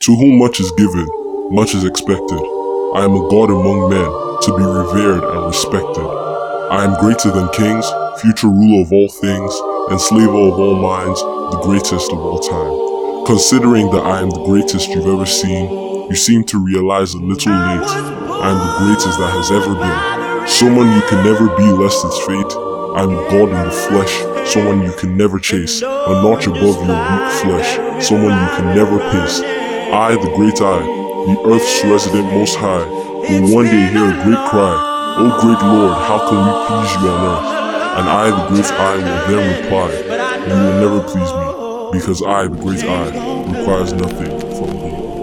To whom much is given, much is expected. I am a god among men, to be revered and respected. I am greater than kings, future ruler of all things, enslaver of all minds, the greatest of all time. Considering that I am the greatest you've ever seen, you seem to realize a little late. I am the greatest that has ever been. Someone you can never be lest it's fate. I am God in the flesh, someone you can never chase, a notch above your weak flesh, someone you can never pace. I, the great I, the earth's resident most high, will one day hear a great cry, "O great Lord, how can we please you on earth?" And I, the great I, will then reply, "You will never please me, because I, the great I, requires nothing from thee."